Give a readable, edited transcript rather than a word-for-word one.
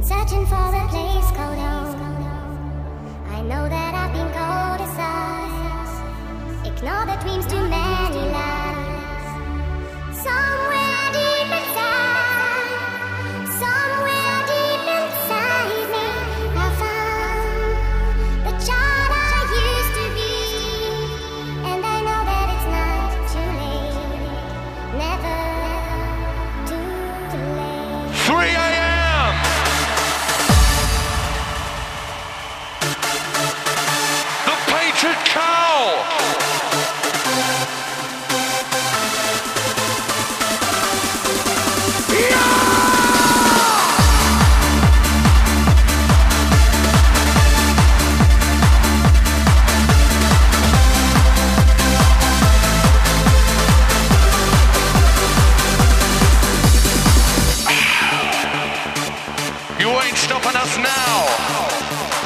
Searching for a place called home. I know that I've been cold aside. Ignore the dreams, too many lies. Somewhere deep inside, somewhere deep inside me, I found the child I used to be. And I know that it's not too late, never too late. 3 a.m. The Painted Cow. You ain't stopping us now.